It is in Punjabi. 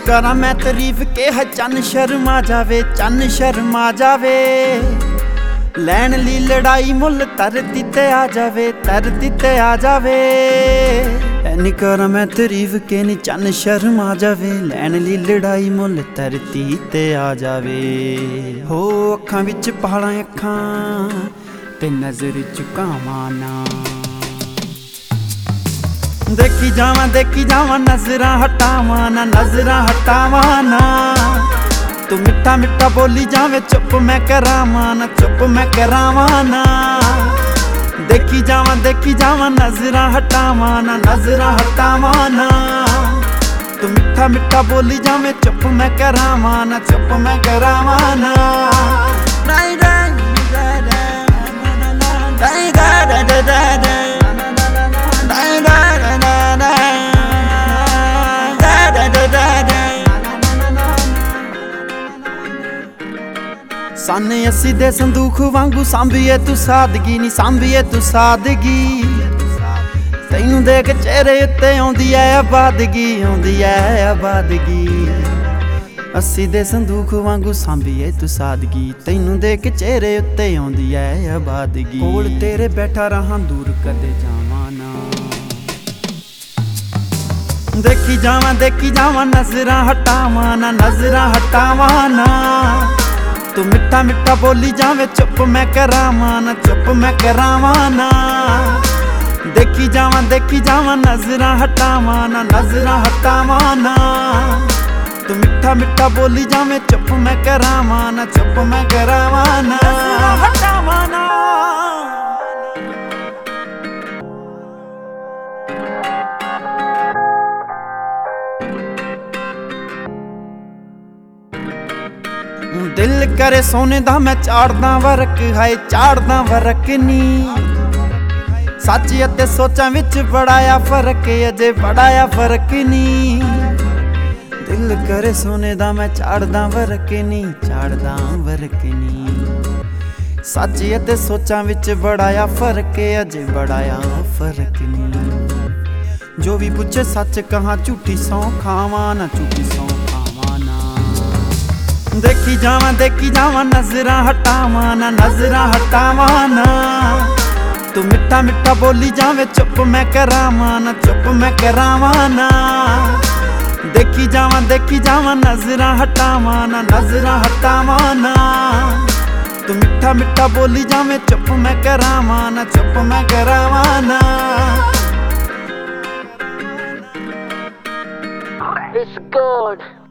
ਕਰਾਂ ਮੈਂ ਤਾਰੀਫ ਕਿਹਾ ਚੰਨ ਸ਼ਰਮਾ ਜਾਵੇ, ਚੰਨ ਸ਼ਰਮਾ ਜਾਵੇ। ਲੈਣ ਲਈ ਲੜਾਈ ਮੁੱਲ ਧਰਤੀ ਤੇ ਆ ਜਾਵੇ, ਧਰਤੀ ਤੇ ਆ ਜਾਵੇ। ਐਨੀ ਕਰਾਂ ਮੈਂ ਤਾਰੀਫ ਕਿ ਨੀ ਚੰਨ ਸ਼ਰਮਾ ਜਾਵੇ। ਲੈਣ ਲਈ ਲੜਾਈ ਮੁੱਲ ਧਰਤੀ ਤੇ ਆ ਜਾਵੇ। ਹੋ ਅੱਖਾਂ ਵਿੱਚ ਪਹਾੜਾਂ ਅੱਖਾਂ ਤੇ ਨਜ਼ਰ ਝੁਕਾਵਾਂ ਨਾ। ਦੇਖੀ ਜਾਵਾਂ ਨਜ਼ਰਾਂ ਹਟਾਵਾਂ ਨਾ, ਨਜ਼ਰਾਂ ਹਟਾਵਾਂ ਨਾ। ਤੂੰ ਮਿੱਠਾ ਮਿੱਠਾ ਬੋਲੀ ਜਾਵੇਂ ਚੁੱਪ ਮੈਂ ਕਰਾਵਾਂ ਨਾ, ਚੁੱਪ ਮੈਂ ਕਰਾਵਾਂ ਨਾ। ਦੇਖੀ ਜਾਵਾਂ ਨਜ਼ਰਾਂ ਹਟਾਵਾਂ ਨਾ, ਨਜ਼ਰਾਂ ਹਟਾਵਾਂ ਨਾ। ਤੂੰ ਮਿੱਠਾ ਮਿੱਠਾ ਬੋਲੀ ਜਾਵੇਂ ਚੁੱਪ ਮੈਂ ਕਰਾਵਾਂ ਨਾ, ਚੁੱਪ ਮੈਂ ਕਰਾਵਾਂ ਨਾ। ਸਾਨੇ ਅਸੀਂ ਦੇ ਸੰਦੂਖ ਵਾਂਗੂ ਸਾਂਭੀਏ ਤੂੰ ਸਾਦਗੀ ਨੀ, ਸਾਂਭੀਏ ਤੂੰ ਸਾਦਗੀ। ਤੈਨੂੰ ਦੇਖ ਚਿਹਰੇ ਉੱਤੇ ਆਉਂਦੀ ਐ ਆਬਾਦਗੀ, ਆਉਂਦੀ ਐ ਆਬਾਦਗੀ। ਅਸੀਂ ਦੇ ਸੰਦੂਖ ਵਾਂਗੂ ਸਾਂਭੀਏ ਤੂੰ ਸਾਦਗੀ। ਤੈਨੂੰ ਦੇਖ ਚਿਹਰੇ ਉੱਤੇ ਆਉਂਦੀ ਐ ਆਬਾਦਗੀ। ਕੋਲ ਤੇਰੇ ਬੈਠਾ ਰਹਾਂ ਦੂਰ ਕਦੇ ਜਾਵਾਂ ਨਾ। ਦੇਖੀ ਜਾਵਾਂ ਨਜ਼ਰਾਂ ਹਟਾਵਾਂ ਨਾ, ਨਜ਼ਰਾਂ ਹਟਾਵਾਂ ਨਾ। ਤੂੰ ਮਿੱਠਾ ਮਿੱਠਾ ਬੋਲੀ ਜਾਵੇਂ ਚੁੱਪ ਮੈਂ ਕਰਾਵਾਂ ਨਾ, ਚੁੱਪ ਮੈਂ ਕਰਾਵਾਂ ਨਾ। ਦੇਖੀ ਜਾਵਾਂ ਨਜ਼ਰਾਂ ਹਟਾਵਾਂ ਨਾ, ਨਜ਼ਰਾਂ ਹਟਾਵਾਂ ਨਾ। ਤੂੰ ਮਿੱਠਾ ਮਿੱਠਾ ਬੋਲੀ ਜਾਵੇਂ ਚੁੱਪ ਮੈਂ ਕਰਾਵਾਂ ਨਾ, ਚੁੱਪ ਮੈਂ ਕਰਾਵਾਂ ਨਾ। ਨਜ਼ਰਾਂ ਹਟਾਵਾਂ ਨਾ। ਦਿਲ ਕਰੇ ਸੋਨੇ ਦਾ ਮੈਂ ਚਾੜਦਾ ਵਰਕ, ਹਾਏ ਚਾੜਦਾ ਵਰਕ ਨੀ। ਸੱਚ ਅਤੇ ਸੋਚਾਂ ਵਿੱਚ ਬੜਾ ਆ ਫਰਕ, ਅਜੇ ਬੜਾ ਆ ਫਰਕ ਨੀ। ਦਿਲ ਕਰੇ ਸੋਨੇ ਦਾ ਮੈਂ ਚਾੜਦਾ ਵਰਕ ਨੀ, ਚਾੜਦਾ ਵਰਕ ਨੀ। ਸੱਚ ਅਤੇ ਸੋਚਾਂ ਵਿੱਚ ਬੜਾ ਆ ਫਰਕ, ਅਜੇ ਬੜਾ ਆ ਫਰਕ ਨੀ। ਜੋ ਵੀ ਪੁੱਛੇ ਸੱਚ ਕਹਾਂ, ਝੂਠੀ ਸੌਂ ਖਾਵਾਂ ਨਾ, ਝੂਠੀ ਸੌਂ ਖਾਵਾਂ ਨਾ। ਦੇਖੀ ਜਾਵਾਂ ਨਜ਼ਰਾਂ ਹਟਾਵਾਂ ਨਾ, ਨਜ਼ਰਾਂ ਹਟਾਵਾਂ ਨਾ। ਤੂੰ ਮਿੱਠਾ ਮਿੱਠਾ ਬੋਲੀ ਜਾਵੇਂ ਚੁੱਪ ਮੈਂ ਕਰਾਵਾਂ ਨਾ, ਚੁੱਪ ਮੈਂ ਕਰਾਵਾਂ ਨਾ। ਦੇਖੀ ਜਾਵਾਂ ਨਜ਼ਰਾਂ ਹਟਾਵਾਂ ਨਾ, ਨਜ਼ਰਾਂ ਹਟਾਵਾਂ ਨਾ। ਤੂੰ ਮਿੱਠਾ ਮਿੱਠਾ ਬੋਲੀ ਜਾਵੇਂ ਚੁੱਪ ਮੈਂ ਕਰਾਵਾਂ ਨਾ, ਚੁੱਪ ਮੈਂ ਕਰਾਵਾਂ ਨਾ। It's good.